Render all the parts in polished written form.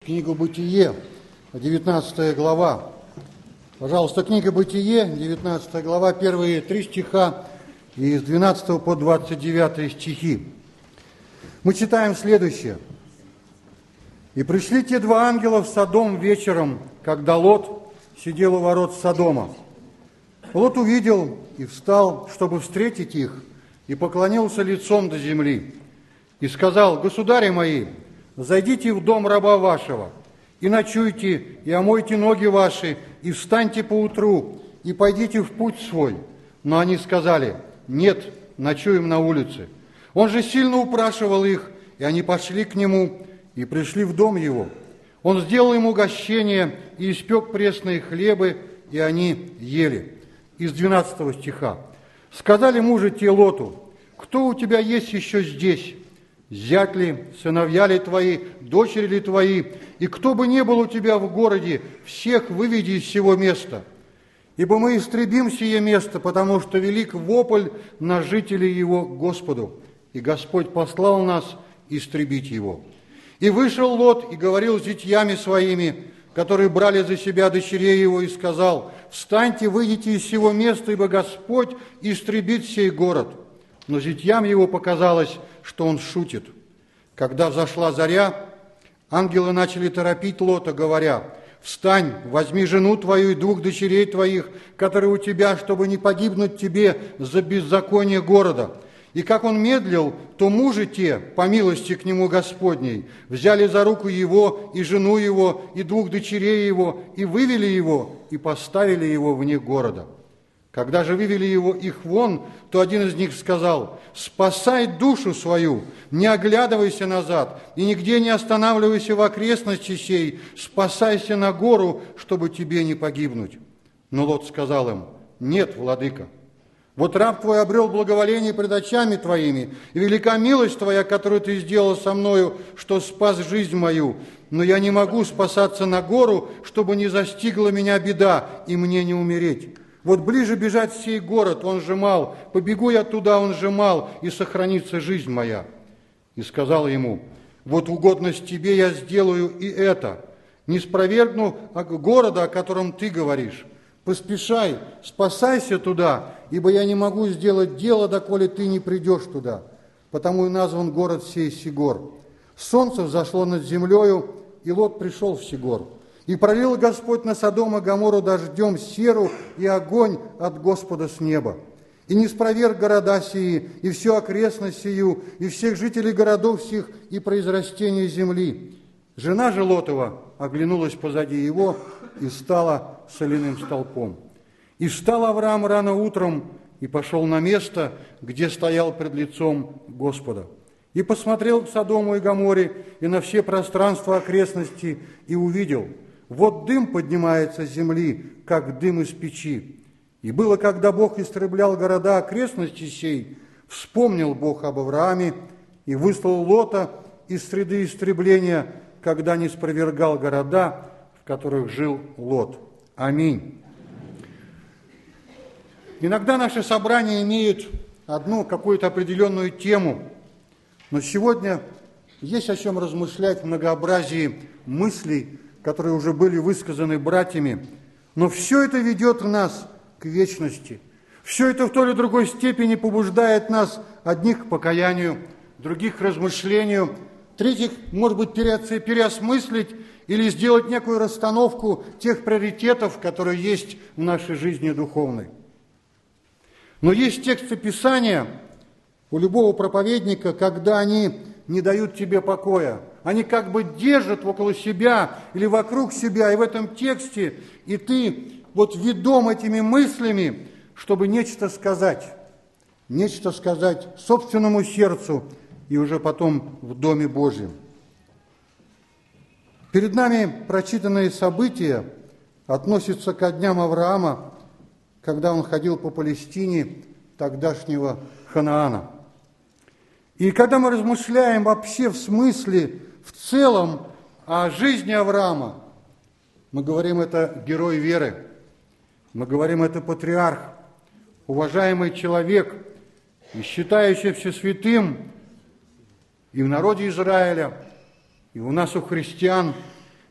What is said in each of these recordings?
книгу «Бытие», 19 глава. Пожалуйста, книга «Бытие», 19 глава, первые 3 стиха и с 12 по 29 стихи. Мы читаем следующее. «И пришли те два ангела в Содом вечером, когда Лот сидел у ворот Содома. Лот увидел и встал, чтобы встретить их, и поклонился лицом до земли. И сказал: государи мои, зайдите в дом раба вашего, и ночуйте, и омойте ноги ваши, и встаньте поутру, и пойдите в путь свой. Но они сказали: нет, ночуем на улице. Он же сильно упрашивал их, и они пошли к нему, и пришли в дом его. Он сделал им угощение, и испек пресные хлебы, и они ели». Из 12 стиха. «Сказали мужи те Лоту: кто у тебя есть еще здесь? Зять ли, сыновья ли твои, дочери ли твои, и кто бы ни был у тебя в городе, всех выведи из сего места. Ибо мы истребим сие место, потому что велик вопль на жителей его Господу, и Господь послал нас истребить его. И вышел Лот и говорил с зятьями своими, которые брали за себя дочерей его, и сказал: встаньте, выйдите из сего места, ибо Господь истребит сей город. Но зятьям его показалось, что он шутит. Когда взошла заря, ангелы начали торопить Лота, говоря: встань, возьми жену твою и 2 дочерей твоих, которые у тебя, чтобы не погибнуть тебе за беззаконие города. И как он медлил, то мужи те, по милости к нему Господней, взяли за руку его и жену его и 2 дочерей его, и вывели его, и поставили его вне города. Когда же вывели его их вон, то один из них сказал: спасай душу свою, не оглядывайся назад, и нигде не останавливайся в окрестности сей, спасайся на гору, чтобы тебе не погибнуть. Но Лот сказал им: нет, владыка. Вот раб твой обрел благоволение пред очами твоими, и велика милость твоя, которую ты сделал со мною, что спас жизнь мою. Но я не могу спасаться на гору, чтобы не застигла меня беда, и мне не умереть. Вот ближе бежать в сей город, он же мал, побегу я туда, он же мал, и сохранится жизнь моя. И сказал ему: вот угодность тебе я сделаю и это, не спровергну города, о котором ты говоришь. Поспешай, спасайся туда, ибо я не могу сделать дело, доколе ты не придешь туда. Потому и назван город сей Сигор. Солнце взошло над землею, и Лот пришел в Сигор. И пролил Господь на Содом и Гоморру дождем серу и огонь от Господа с неба. И не спроверг города сии, и всю окрестность сию, и всех жителей городов сих, и произрастения земли. Жена же Лотова оглянулась позади его и стала соляным столпом. И встал Авраам рано утром и пошел на место, где стоял пред лицом Господа. И посмотрел к Содому и Гоморре и на все пространства окрестности, и увидел: вот дым поднимается с земли, как дым из печи. И было, когда Бог истреблял города окрестности сей, вспомнил Бог об Аврааме и выслал Лота из среды истребления, когда не спровергал города, в которых жил Лот. Аминь. Иногда наши собрания имеют одну какую-то определенную тему, но сегодня есть о чем размышлять в многообразии мыслей, которые уже были высказаны братьями, но все это ведет нас к вечности. Все это в той или другой степени побуждает нас одних к покаянию, других к размышлению, третьих, может быть, переосмыслить или сделать некую расстановку тех приоритетов, которые есть в нашей жизни духовной. Но есть тексты Писания у любого проповедника, когда они не дают тебе покоя. Они как бы держат около себя или вокруг себя, и в этом тексте, и ты вот ведом этими мыслями, чтобы нечто сказать собственному сердцу и уже потом в Доме Божьем. Перед нами прочитанные события относятся ко дням Авраама, когда он ходил по Палестине тогдашнего Ханаана. И когда мы размышляем вообще в смысле, в целом о жизни Авраама, мы говорим, это герой веры, мы говорим, это патриарх, уважаемый человек, и считающийся святым и в народе Израиля, и у нас, у христиан,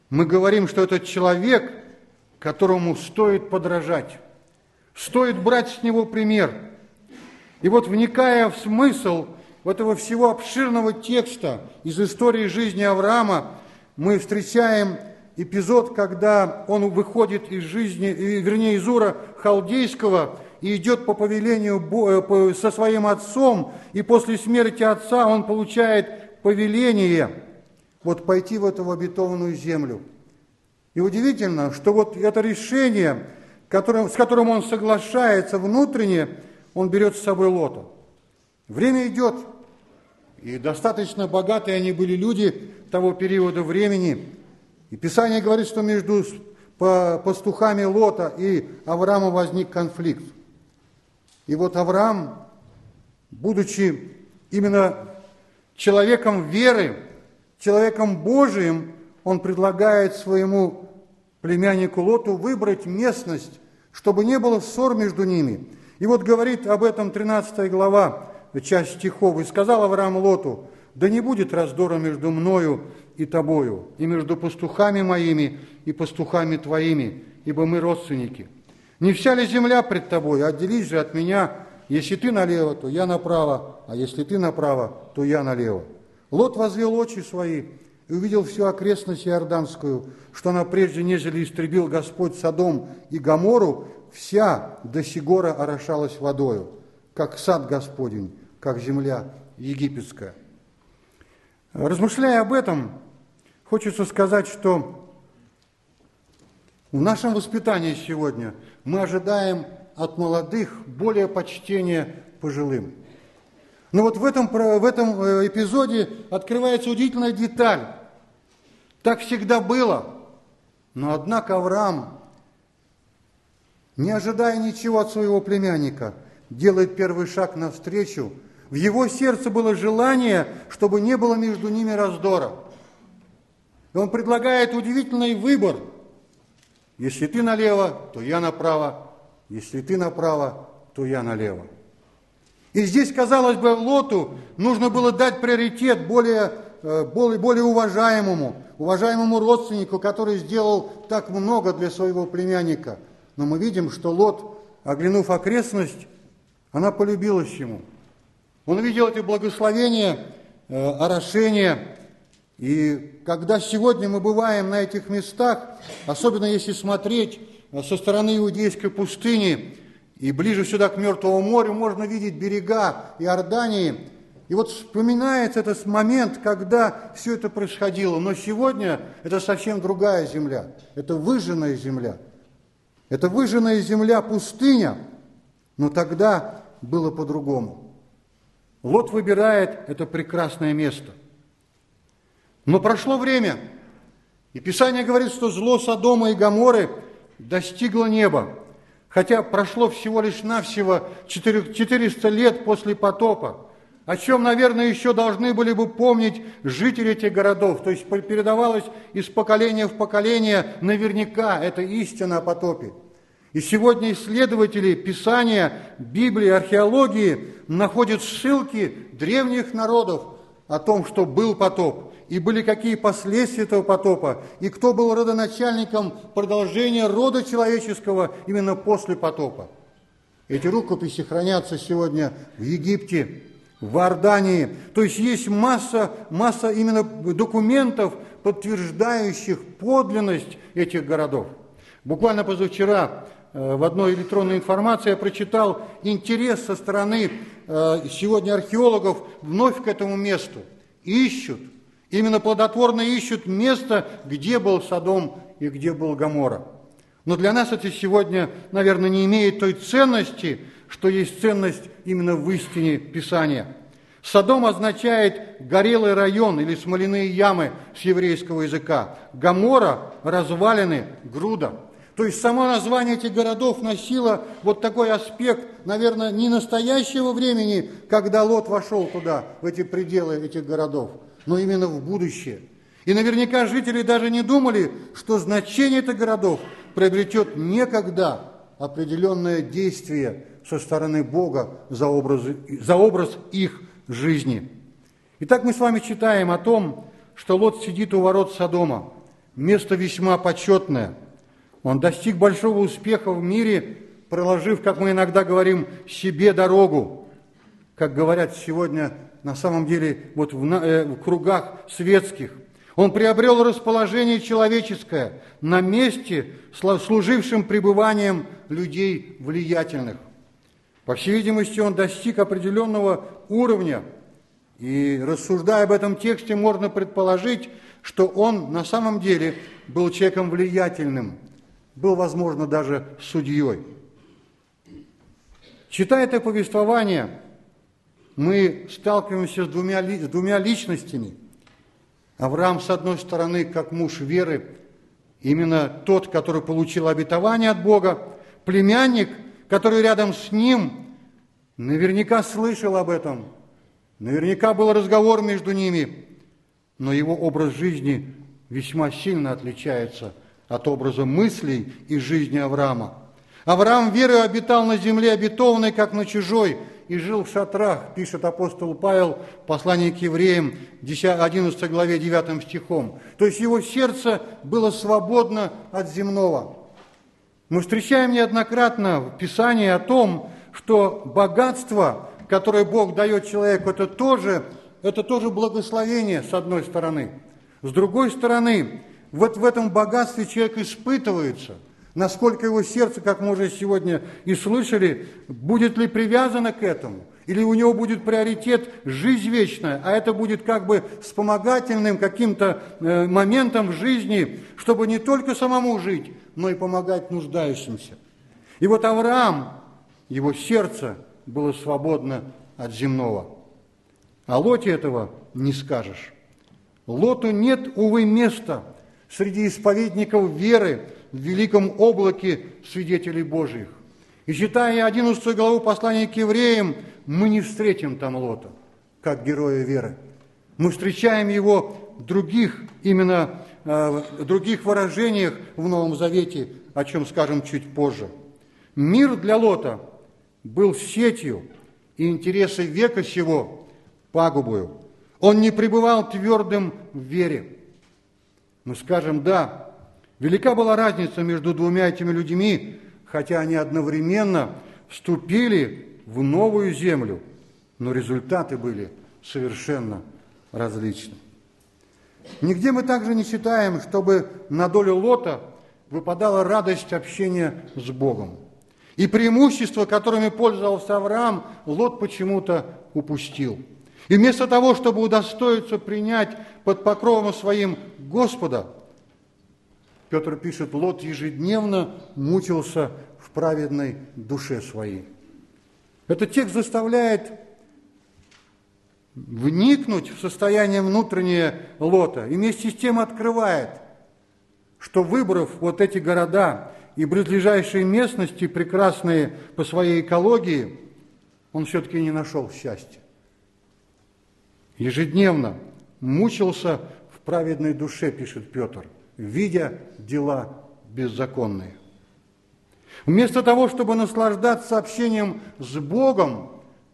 мы говорим, что это человек, которому стоит подражать, стоит брать с него пример. И вот, вникая в смысл этого всего обширного текста из истории жизни Авраама, мы встречаем эпизод, когда он выходит из жизни, из Ура Халдейского и идет по повелению со своим отцом, и после смерти отца он получает повеление вот пойти в эту обетованную землю. И удивительно, что вот это решение, с которым он соглашается внутренне, он берет с собой Лота. Время идет, и достаточно богатые они были люди того периода времени. И Писание говорит, что между пастухами Лота и Авраамом возник конфликт. И вот Авраам, будучи именно человеком веры, человеком Божиим, он предлагает своему племяннику Лоту выбрать местность, чтобы не было ссор между ними. И вот говорит об этом 13 глава, часть стихов. «И сказал Авраам Лоту: да не будет раздора между мною и тобою, и между пастухами моими и пастухами твоими, ибо мы родственники. Не вся ли земля пред тобой? Отделись же от меня, если ты налево, то я направо, а если ты направо, то я налево». Лот возвел очи свои и увидел всю окрестность Иорданскую, что она прежде, нежели истребил Господь Содом и Гоморру, вся до сигора орошалась водою, как сад Господень, как земля египетская. Размышляя об этом, хочется сказать, что в нашем воспитании сегодня мы ожидаем от молодых более почтения пожилым. Но вот в этом эпизоде открывается удивительная деталь. Так всегда было, но однако Авраам, не ожидая ничего от своего племянника, делает первый шаг навстречу. В его сердце было желание, чтобы не было между ними раздора. И он предлагает удивительный выбор. Если ты налево, то я направо. Если ты направо, то я налево. И здесь, казалось бы, Лоту нужно было дать приоритет более уважаемому родственнику, который сделал так много для своего племянника. Но мы видим, что Лот, оглянув окрестность, она полюбилась ему. Он видел эти благословения, орошения. И когда сегодня мы бываем на этих местах, особенно если смотреть со стороны Иудейской пустыни и ближе сюда к Мертвому морю, можно видеть берега Иордании. И вот вспоминается этот момент, когда все это происходило. Но сегодня это совсем другая земля. Это выжженная земля. Это выжженная земля, пустыня. Но тогда было по-другому. Лот выбирает это прекрасное место. Но прошло время, и Писание говорит, что зло Содома и Гоморры достигло неба, хотя прошло всего лишь навсего 400 лет после потопа, о чем, наверное, еще должны были бы помнить жители этих городов, то есть передавалось из поколения в поколение наверняка эта истина о потопе. И сегодня исследователи Писания, Библии, археологии находят ссылки древних народов о том, что был потоп, и были какие последствия этого потопа, и кто был родоначальником продолжения рода человеческого именно после потопа. Эти рукописи хранятся сегодня в Египте, в Иордании. То есть масса именно документов, подтверждающих подлинность этих городов. Буквально позавчера в одной электронной информации я прочитал интерес со стороны сегодня археологов вновь к этому месту. Именно плодотворно ищут место, где был Содом и где был Гоморра. Но для нас это сегодня, наверное, не имеет той ценности, что есть ценность именно в истине Писания. Содом означает горелый район или смоляные ямы с еврейского языка. Гоморра – развалины, груда. То есть само название этих городов носило вот такой аспект, наверное, не настоящего времени, когда Лот вошел туда, в эти пределы этих городов, но именно в будущее. И наверняка жители даже не думали, что значение этих городов приобретет некогда определенное действие со стороны Бога за образ их жизни. Итак, мы с вами читаем о том, что Лот сидит у ворот Содома. место весьма почетное. Он достиг большого успеха в мире, проложив, как мы иногда говорим, себе дорогу. Как говорят сегодня, на самом деле, вот в кругах светских. Он приобрел расположение человеческое на месте, служившем пребыванием людей влиятельных. По всей видимости, он достиг определенного уровня, и, рассуждая об этом тексте, можно предположить, что он на самом деле был человеком влиятельным, был, возможно, даже судьей. Читая это повествование, мы сталкиваемся с двумя личностями. Авраам, с одной стороны, как муж веры, именно тот, который получил обетование от Бога, племянник, который рядом с ним, наверняка слышал об этом, наверняка был разговор между ними, но его образ жизни весьма сильно отличается от образа мыслей и жизни Авраама. Авраам верой обитал на земле обетованной, как на чужой, и жил в шатрах, пишет апостол Павел в послании к евреям, 11 главе 9 стихом. То есть его сердце было свободно от земного. Мы встречаем неоднократно в Писании о том, что богатство, которое Бог дает человеку, это тоже благословение, с одной стороны. С другой стороны, вот в этом богатстве человек испытывается, насколько его сердце, как мы уже сегодня и слышали, будет ли привязано к этому, или у него будет приоритет жизнь вечная, а это будет как бы вспомогательным каким-то моментом в жизни, чтобы не только самому жить, но и помогать нуждающимся. И вот Авраам, его сердце было свободно от земного. О Лоте этого не скажешь. Лоту нет, увы, места среди исповедников веры в великом облаке свидетелей Божьих. И читая 11 главу послания к евреям, мы не встретим там Лота, как героя веры. Мы встречаем его в других выражениях в Новом Завете, о чем скажем чуть позже. Мир для Лота был сетью, и интересы века сего пагубою. Он не пребывал твердым в вере. Мы скажем, да, велика была разница между двумя этими людьми, хотя они одновременно вступили в новую землю, но результаты были совершенно различны. Нигде мы также не читаем, чтобы на долю Лота выпадала радость общения с Богом. И преимущества, которыми пользовался Авраам, Лот почему-то упустил. И вместо того, чтобы удостоиться принять под покровом своим Господа, Петр пишет, Лот ежедневно мучился в праведной душе своей. Этот текст заставляет вникнуть в состояние внутреннее Лота и вместе с тем открывает, что, выбрав вот эти города и близлежащие местности, прекрасные по своей экологии, он все-таки не нашел счастья. Ежедневно мучился в праведной душе, пишет Петр, видя дела беззаконные. Вместо того, чтобы наслаждаться общением с Богом,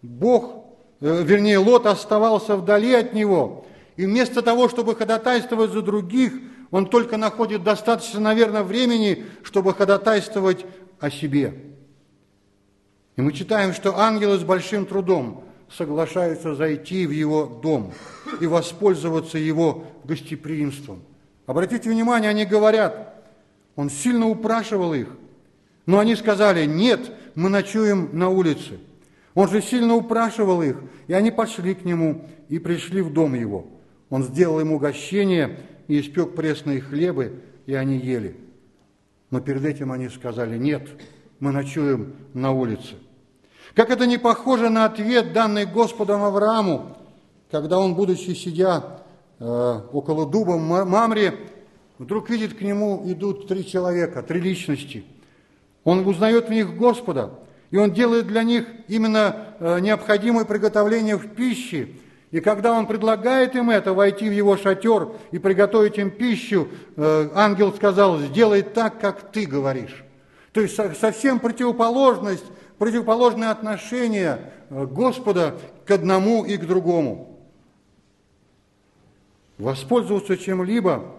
Лот оставался вдали от него. И вместо того, чтобы ходатайствовать за других, он только находит достаточно, наверное, времени, чтобы ходатайствовать о себе. И мы читаем, что ангелы с большим трудом соглашаются зайти в его дом и воспользоваться его гостеприимством. Обратите внимание, они говорят, он сильно упрашивал их, но они сказали, нет, мы ночуем на улице. Он же сильно упрашивал их, и они пошли к нему и пришли в дом его. Он сделал им угощение и испек пресные хлебы, и они ели. Но перед этим они сказали, нет, мы ночуем на улице. Как это не похоже на ответ, данный Господом Аврааму, когда он, будучи сидя около дуба Мамре, вдруг видит, к нему идут 3 человека, 3 личности. Он узнает в них Господа, и он делает для них именно необходимое приготовление в пище. И когда он предлагает им это, войти в его шатер и приготовить им пищу, ангел сказал, сделай так, как ты говоришь. То есть совсем противоположное отношение Господа к одному и к другому. Воспользоваться чем-либо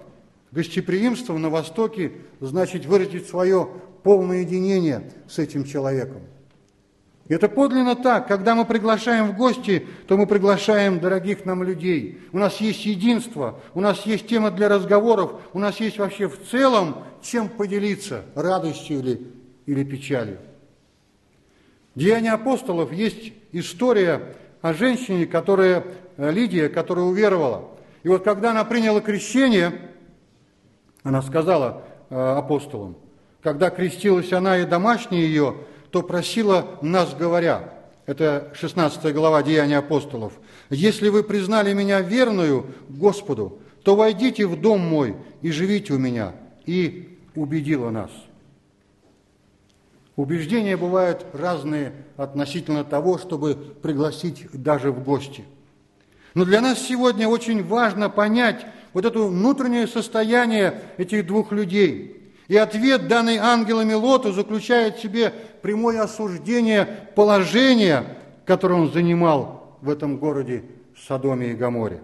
Гостеприимство на Востоке значит выразить свое полное единение с этим человеком. И это подлинно так. Когда мы приглашаем в гости, то мы приглашаем дорогих нам людей. У нас есть единство, у нас есть тема для разговоров, у нас есть вообще в целом чем поделиться, радостью или печалью. В Деяниях апостолов есть история о женщине, Лидия, которая уверовала. И вот когда она приняла крещение, она сказала апостолам, когда крестилась она и домашние ее, то просила нас, говоря, это 16 глава Деяний апостолов, «Если вы признали меня верную Господу, то войдите в дом мой и живите у меня». И убедила нас. Убеждения бывают разные относительно того, чтобы пригласить даже в гости. Но для нас сегодня очень важно понять вот это внутреннее состояние этих двух людей. И ответ, данный ангелами Лоту, заключает в себе прямое осуждение положения, которое он занимал в этом городе Содоме и Гоморе.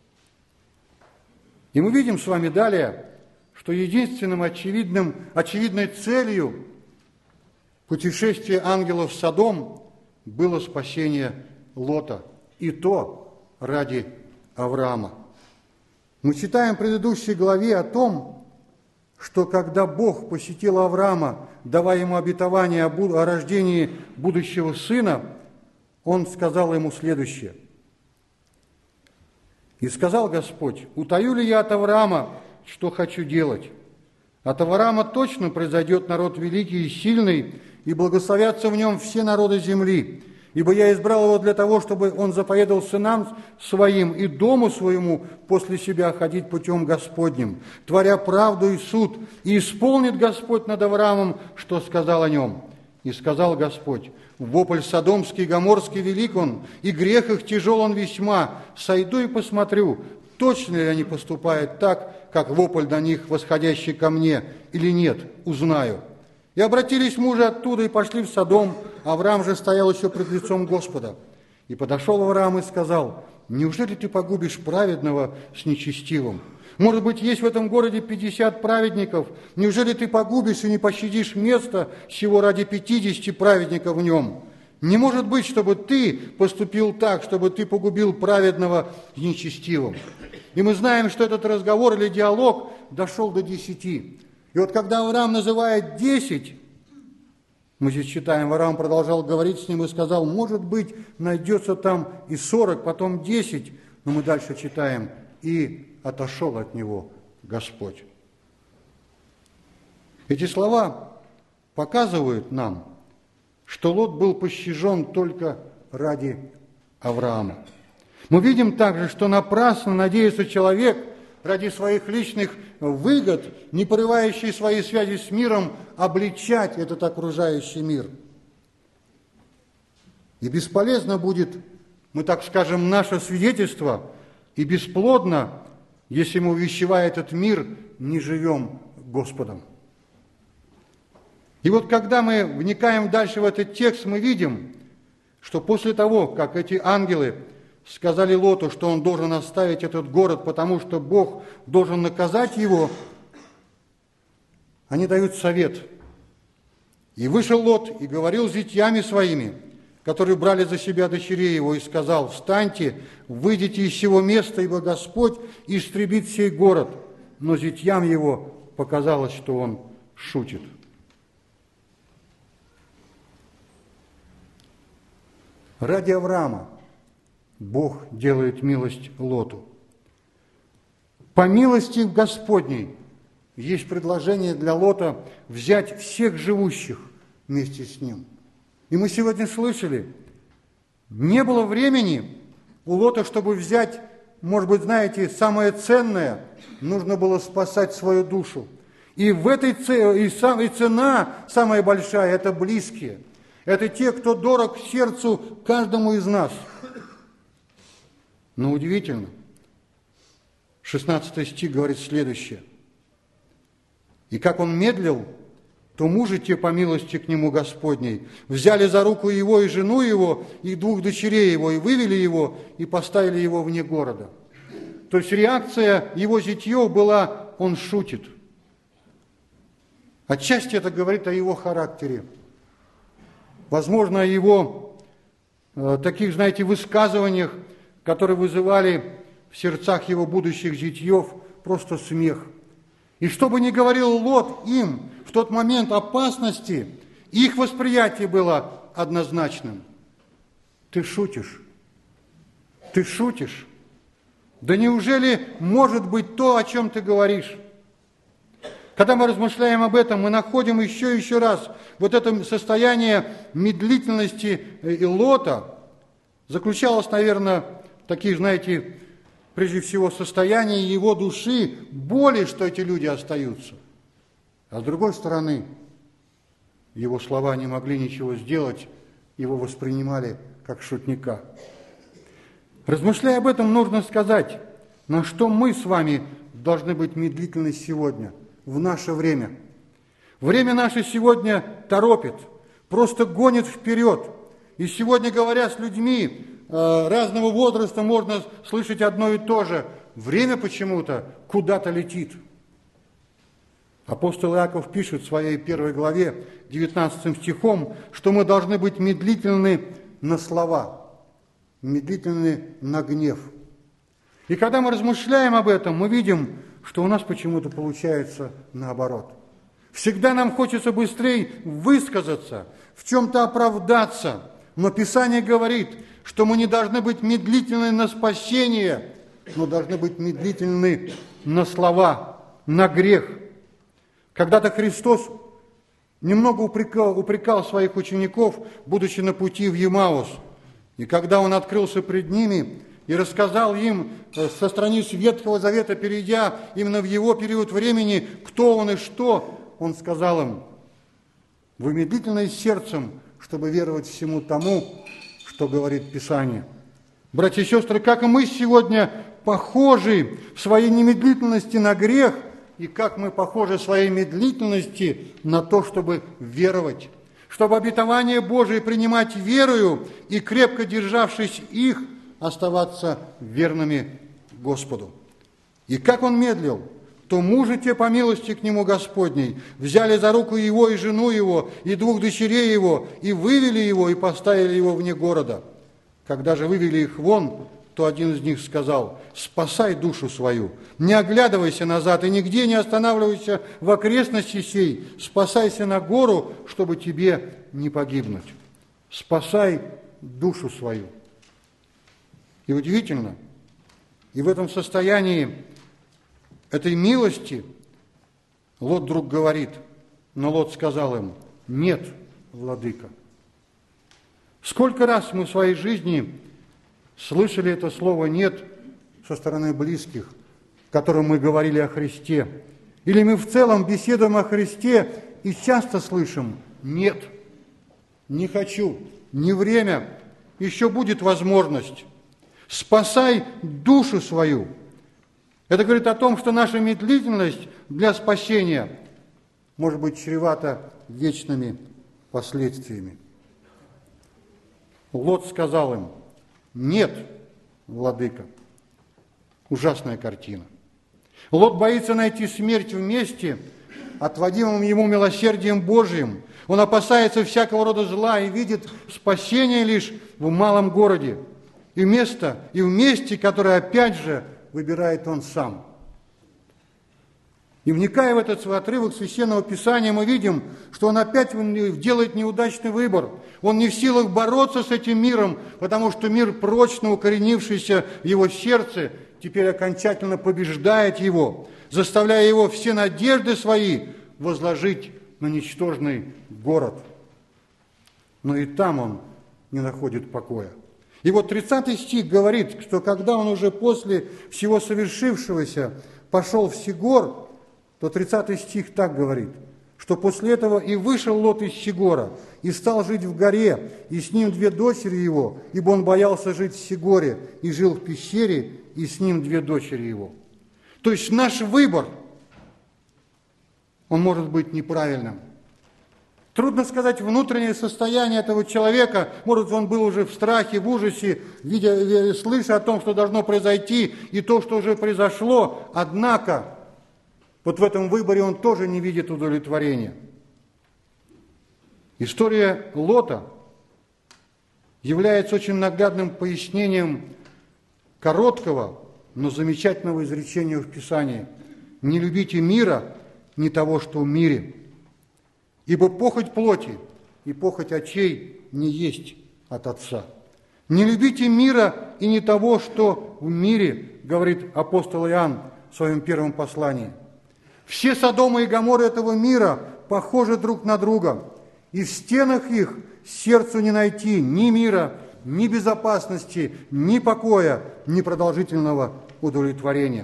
И мы видим с вами далее, что единственным очевидной целью путешествия ангелов в Содом было спасение Лота, и то ради Авраама. Мы читаем в предыдущей главе о том, что когда Бог посетил Авраама, давая ему обетование о рождении будущего сына, Он сказал ему следующее. «И сказал Господь, утаю ли я от Авраама, что хочу делать? От Авраама точно произойдет народ великий и сильный, и благословятся в нем все народы земли. Ибо я избрал его для того, чтобы он заповедал сынам своим и дому своему после себя ходить путем Господним, творя правду и суд, и исполнит Господь над Авраамом, что сказал о нем. И сказал Господь, вопль содомский и гоморский велик он, и грех их тяжел он весьма. Сойду и посмотрю, точно ли они поступают так, как вопль на них, восходящий ко мне, или нет, узнаю. И обратились мужи оттуда и пошли в Содом. Авраам же стоял еще пред лицом Господа. И подошел Авраам и сказал, неужели ты погубишь праведного с нечестивым? Может быть, есть в этом городе 50 праведников? Неужели ты погубишь и не пощадишь место сего ради 50 праведников в нем? Не может быть, чтобы ты поступил так, чтобы ты погубил праведного с нечестивым. И мы знаем, что этот разговор или диалог дошел до 10. И вот когда Авраам называет 10, мы здесь читаем, Авраам продолжал говорить с ним и сказал, может быть, найдется там и 40, потом 10, но мы дальше читаем, и отошел от него Господь. Эти слова показывают нам, что Лот был пощажен только ради Авраама. Мы видим также, что напрасно надеется человек ради своих личных выгод, не порывающий свои связи с миром, обличать этот окружающий мир. И бесполезно будет, мы так скажем, наше свидетельство, и бесплодно, если мы, увещевая этот мир, не живем Господом. И вот когда мы вникаем дальше в этот текст, мы видим, что после того, как эти ангелы сказали Лоту, что он должен оставить этот город, потому что Бог должен наказать его, они дают совет. И вышел Лот и говорил с зятьями своими, которые брали за себя дочерей его, и сказал, встаньте, выйдите из сего места, ибо Господь истребит сей город. Но зятьям его показалось, что он шутит. Ради Авраама Бог делает милость Лоту. По милости Господней есть предложение для Лота взять всех живущих вместе с ним. И мы сегодня слышали, не было времени у Лота, чтобы взять, может быть, знаете, самое ценное, нужно было спасать свою душу. И в этой цена самая большая – это близкие. Это те, кто дорог сердцу каждому из нас. Но удивительно, 16 стих говорит следующее. «И как он медлил, то мужи те, по милости к нему Господней, взяли за руку его и жену его, и двух дочерей его, и вывели его, и поставили его вне города». То есть реакция его зятьев была он шутит. Отчасти это говорит о его характере. Возможно, о его таких, знаете, высказываниях, которые вызывали в сердцах его будущих зятьев просто смех. И что бы ни говорил Лот им в тот момент опасности, их восприятие было однозначным. Ты шутишь? Ты шутишь? Да неужели может быть то, о чем ты говоришь? Когда мы размышляем об этом, мы находим еще раз вот это состояние медлительности Лота. Заключалось, наверное, в таких, знаете, прежде всего состояние его души, боли, что эти люди остаются. А с другой стороны, его слова не могли ничего сделать, его воспринимали как шутника. Размышляя об этом, нужно сказать, на что мы с вами должны быть медлительны сегодня, в наше время. Время наше сегодня торопит, просто гонит вперед. И сегодня, говоря с людьми разного возраста, можно слышать одно и то же. Время почему-то куда-то летит. Апостол Иаков пишет в своей 1 главе, 19 стихом, что мы должны быть медлительны на слова, медлительны на гнев. И когда мы размышляем об этом, мы видим, что у нас почему-то получается наоборот. Всегда нам хочется быстрее высказаться, в чем-то оправдаться. Но Писание говорит, что мы не должны быть медлительны на спасение, но должны быть медлительны на слова, на грех. Когда-то Христос немного упрекал своих учеников, будучи на пути в Емаус. И когда Он открылся пред ними и рассказал им со страниц Ветхого Завета, перейдя именно в его период времени, кто Он и что, Он сказал им: «Вы медлительны сердцем, чтобы веровать всему тому, что говорит Писание». Братья и сестры, как и мы сегодня похожи в своей немедлительности на грех, и как мы похожи в своей медлительности на то, чтобы веровать, чтобы обетование Божие принимать верою и, крепко державшись их, оставаться верными Господу. И как он медлил, то мужи те, по милости к нему Господней, взяли за руку его и жену его, и 2 дочерей его, и вывели его, и поставили его вне города. Когда же вывели их вон, то один из них сказал: «Спасай душу свою, не оглядывайся назад и нигде не останавливайся в окрестности сей, спасайся на гору, чтобы тебе не погибнуть. Спасай душу свою». И удивительно, и в этом состоянии этой милости Лот вдруг говорит, но Лот сказал им: «Нет, владыка». Сколько раз мы в своей жизни слышали это слово «нет» со стороны близких, которым мы говорили о Христе, или мы в целом беседуем о Христе и часто слышим «нет, не хочу, не время, еще будет возможность». «Спасай душу свою». Это говорит о том, что наша медлительность для спасения может быть чревата вечными последствиями. Лот сказал им: «Нет, владыка». Ужасная картина. Лот боится найти смерть в месте, отводимом ему милосердием Божиим. Он опасается всякого рода зла и видит спасение лишь в малом городе. И в месте, которое опять же выбирает он сам. И вникая в этот отрывок Священного Писания, мы видим, что он опять делает неудачный выбор. Он не в силах бороться с этим миром, потому что мир, прочно укоренившийся в его сердце, теперь окончательно побеждает его, заставляя его все надежды свои возложить на ничтожный город. Но и там он не находит покоя. И вот 30 стих говорит, что когда он уже после всего совершившегося пошел в Сигор, то 30 стих так говорит, что после этого и вышел Лот из Сигора, и стал жить в горе, и с ним 2 дочери его, ибо он боялся жить в Сигоре, и жил в пещере, и с ним 2 дочери его. То есть наш выбор, он может быть неправильным. Трудно сказать внутреннее состояние этого человека. Может, он был уже в страхе, в ужасе, слыша о том, что должно произойти, и то, что уже произошло. Однако Вот в этом выборе он тоже не видит удовлетворения. История Лота является очень наглядным пояснением короткого, но замечательного изречения в Писании: «Не любите мира, не того, что в мире, ибо похоть плоти и похоть очей не есть от Отца». «Не любите мира и не того, что в мире», говорит апостол Иоанн в своем первом послании. Все Содомы и Гоморры этого мира похожи друг на друга, и в стенах их сердцу не найти ни мира, ни безопасности, ни покоя, ни продолжительного удовлетворения.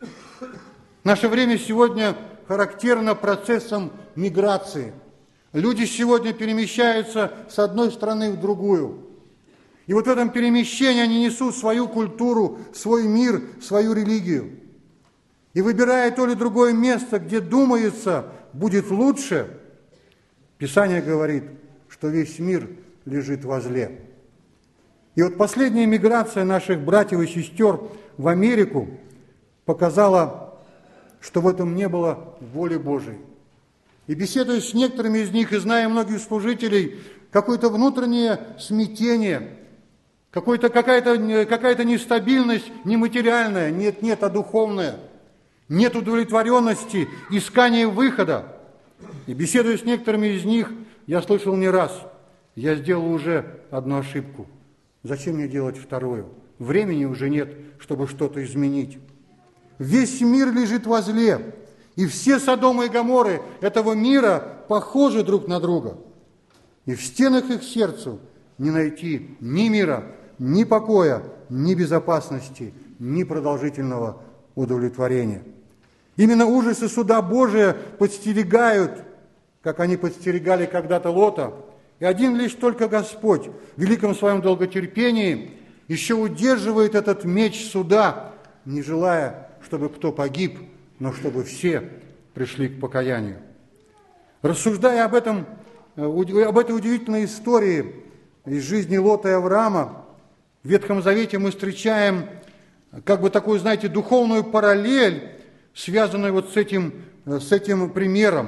Наше время сегодня характерно процессом миграции. Люди сегодня перемещаются с одной страны в другую. И вот в этом перемещении они несут свою культуру, свой мир, свою религию. И выбирая то или другое место, где, думается, будет лучше, Писание говорит, что весь мир лежит возле. И вот последняя миграция наших братьев и сестер в Америку показала, что в этом не было воли Божией. И беседуя с некоторыми из них, и зная многих служителей, какое-то внутреннее смятение, какая-то нестабильность, не материальная, нет, а духовная, нет удовлетворенности, искания выхода. И беседуя с некоторыми из них, я слышал не раз: я сделал уже одну ошибку, зачем мне делать вторую? Времени уже нет, чтобы что-то изменить. Весь мир лежит возле, и все Содомы и Гоморры этого мира похожи друг на друга. И в стенах их сердцу не найти ни мира, ни покоя, ни безопасности, ни продолжительного удовлетворения. Именно ужасы суда Божия подстерегают, как они подстерегали когда-то Лота, и один лишь только Господь в великом своем долготерпении еще удерживает этот меч суда, не желая, чтобы кто погиб, но чтобы все пришли к покаянию. Рассуждая об этой удивительной истории из жизни Лота и Авраама, в Ветхом Завете мы встречаем как бы такую, знаете, духовную параллель, связанную вот с этим примером.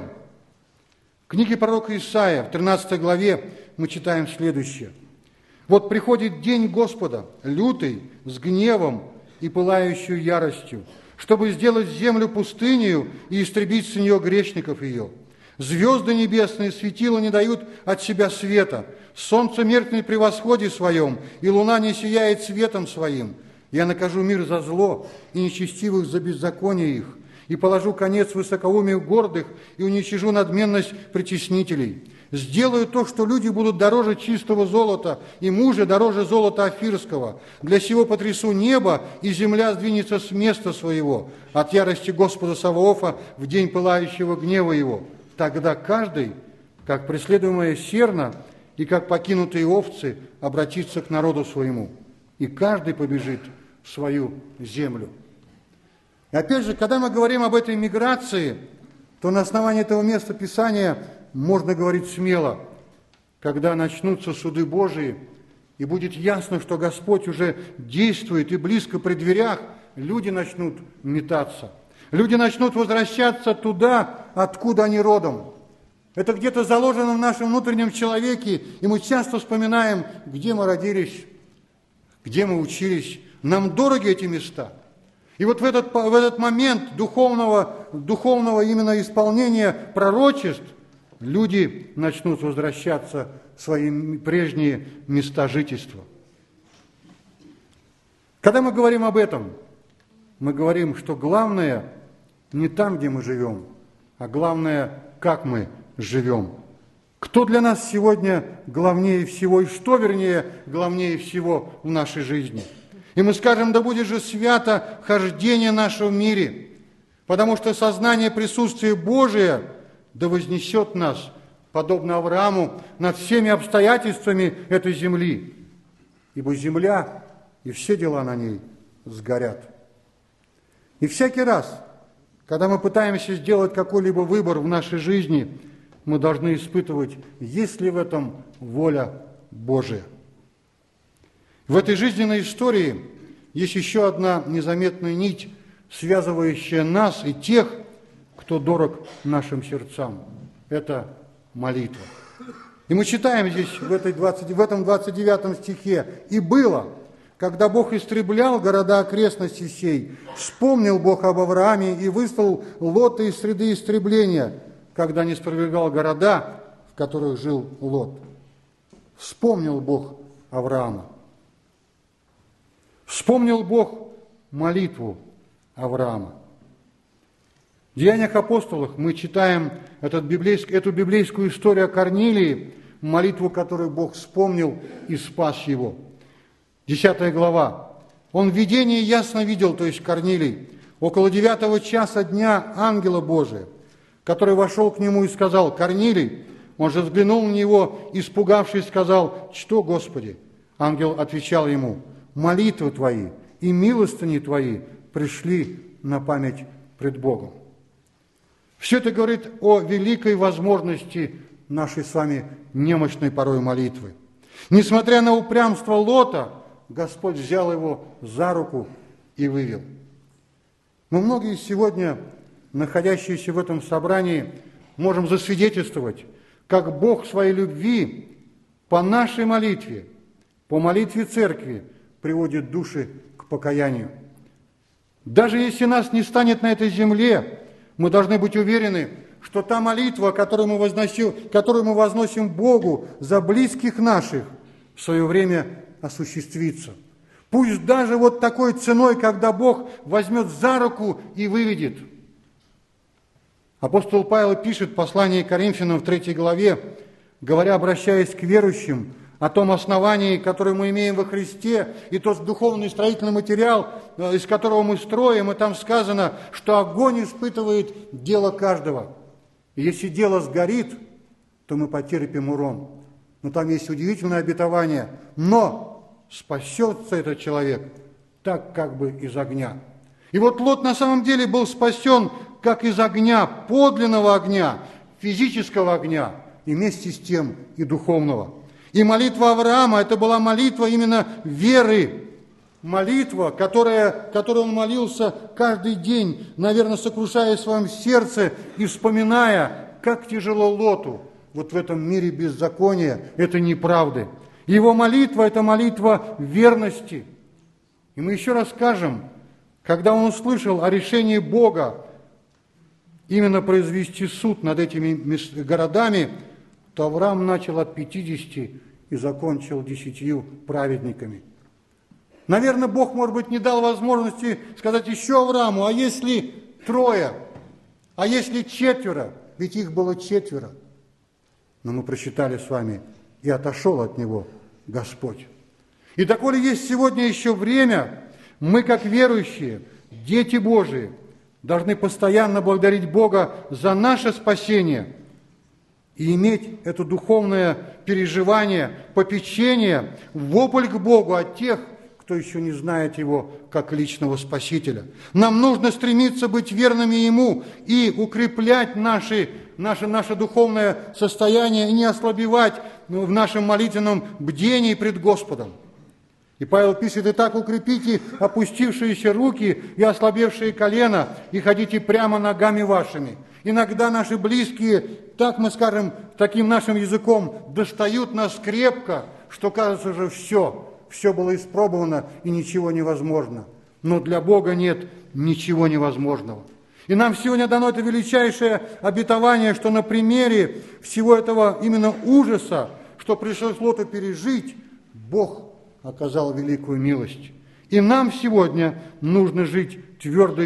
В книге пророка Исаия, в 13 главе, мы читаем следующее. «Вот приходит день Господа, лютый, с гневом и пылающей яростью, чтобы сделать землю пустынею и истребить с нее грешников ее. Звезды небесные, светила не дают от себя света, солнце меркнет при восходе своем, и луна не сияет светом своим. Я накажу мир за зло и нечестивых за беззаконие их, и положу конец высокоумию гордых и уничижу надменность притеснителей. Сделаю то, что люди будут дороже чистого золота, и мужи дороже золота офирского. Для сего потрясу небо, и земля сдвинется с места своего от ярости Господа Саваофа в день пылающего гнева его. Тогда каждый, как преследуемая серна и как покинутые овцы, обратится к народу своему, и каждый побежит в свою землю». И опять же, когда мы говорим об этой миграции, то на основании этого места Писания можно говорить смело: когда начнутся суды Божии, и будет ясно, что Господь уже действует и близко при дверях, люди начнут метаться. Люди начнут возвращаться туда, откуда они родом. Это где-то заложено в нашем внутреннем человеке, и мы часто вспоминаем, где мы родились, где мы учились. Нам дороги эти места. И вот в этот момент духовного именно исполнения пророчеств люди начнут возвращаться в свои прежние места жительства. Когда мы говорим об этом, мы говорим, что главное не там, где мы живем, а главное, как мы живем. Кто для нас сегодня главнее всего, и что, вернее, главнее всего в нашей жизни? И мы скажем: да будет же свято хождение наше в мире, потому что сознание присутствия Божия да вознесет нас, подобно Аврааму, над всеми обстоятельствами этой земли, ибо земля и все дела на ней сгорят. И всякий раз, когда мы пытаемся сделать какой-либо выбор в нашей жизни, мы должны испытывать, есть ли в этом воля Божия. В этой жизненной истории есть еще одна незаметная нить, связывающая нас и тех, кто дорог нашим сердцам. Это молитва. И мы читаем здесь, в этом 29 стихе, «И было, когда Бог истреблял города окрестностей сей, вспомнил Бог об Аврааме и выслал Лота из среды истребления, когда не спровергал города, в которых жил Лот». Вспомнил Бог Авраама. Вспомнил Бог молитву Авраама. В Деяниях апостолов мы читаем эту библейскую историю о Корнилии, молитву, которую Бог вспомнил и спас его. 10 глава. Он в видении ясно видел, то есть Корнилий, около 9 часа дня ангела Божия, который вошел к нему и сказал: «Корнилий». Он же взглянул на него, испугавшись, сказал: «Что, Господи?» Ангел отвечал ему: «Молитвы твои и милостыни твои пришли на память пред Богом». Все это говорит о великой возможности нашей с вами немощной порой молитвы. Несмотря на упрямство Лота, Господь взял его за руку и вывел. Мы многие сегодня, находящиеся в этом собрании, можем засвидетельствовать, как Бог своей любви по нашей молитве, по молитве церкви приводит души к покаянию. Даже если нас не станет на этой земле, мы должны быть уверены, что та молитва, которую мы возносим Богу за близких наших, в свое время осуществится. Пусть даже вот такой ценой, когда Бог возьмет за руку и выведет. Апостол Павел пишет в послании к Коринфянам в 3 главе, говоря, обращаясь к верующим, о том основании, которое мы имеем во Христе, и тот духовный строительный материал, из которого мы строим, и там сказано, что огонь испытывает дело каждого. И если дело сгорит, то мы потерпим урон. Но там есть удивительное обетование. Но спасется этот человек так, как бы из огня. И вот Лот на самом деле был спасен как из огня, подлинного огня, физического огня, и вместе с тем и духовного. И молитва Авраама – это была молитва именно веры. Молитва, которой он молился каждый день, наверное, сокрушая в своем сердце и вспоминая, как тяжело Лоту вот в этом мире беззакония, это неправды. Его молитва – это молитва верности. И мы еще раз скажем, когда он услышал о решении Бога именно произвести суд над этими городами, то Авраам начал от 50 и закончил 10 праведниками. Наверное, Бог, может быть, не дал возможности сказать еще Аврааму: а если 3, а если 4, ведь их было 4. Но мы прочитали с вами: и отошел от него Господь. И доколе есть сегодня еще время, мы, как верующие, дети Божии, должны постоянно благодарить Бога за наше спасение и иметь это духовное переживание, попечение, вопль к Богу от тех, кто еще не знает Его как личного Спасителя. Нам нужно стремиться быть верными Ему и укреплять наше духовное состояние и не ослабевать в нашем молитвенном бдении пред Господом. И Павел пишет: «Итак, укрепите опустившиеся руки и ослабевшие колена, и ходите прямо ногами вашими». Иногда наши близкие, так мы скажем, таким нашим языком, достают нас крепко, что кажется уже все было испробовано и ничего невозможно. Но для Бога нет ничего невозможного. И нам сегодня дано это величайшее обетование, что на примере всего этого именно ужаса, что пришлось Лоту пережить, Бог оказал великую милость. И нам сегодня нужно жить твердо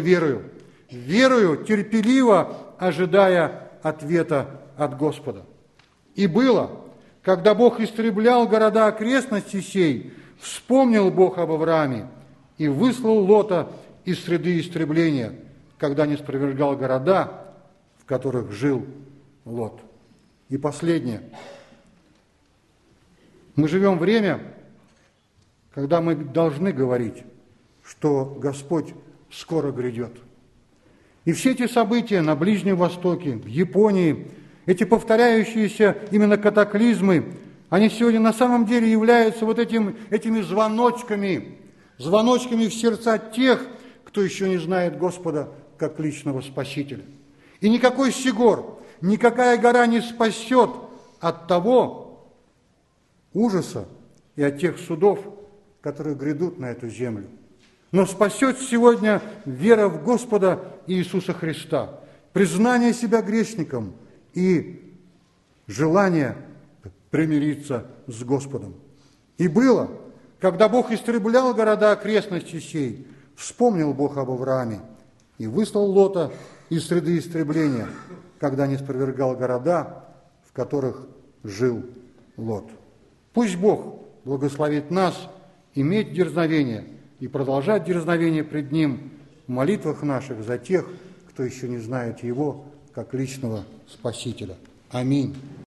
верою, терпеливо ожидая ответа от Господа. И было, когда Бог истреблял города окрестностей сей, вспомнил Бог об Аврааме и выслал Лота из среды истребления, когда не спровергал города, в которых жил Лот. И последнее. Мы живем в время, когда мы должны говорить, что Господь скоро грядет. И все эти события на Ближнем Востоке, в Японии, эти повторяющиеся именно катаклизмы, они сегодня на самом деле являются вот этими звоночками в сердца тех, кто еще не знает Господа как личного Спасителя. И никакой щегор, никакая гора не спасет от того ужаса и от тех судов, которые грядут на эту землю. Но спасет сегодня вера в Господа Иисуса Христа, признание себя грешником и желание примириться с Господом. И было, когда Бог истреблял города окрестности сей, вспомнил Бог об Аврааме и выслал Лота из среды истребления, когда не спровергал города, в которых жил Лот. Пусть Бог благословит нас иметь дерзновение и продолжать дерзновение пред Ним в молитвах наших за тех, кто еще не знает Его как личного Спасителя. Аминь.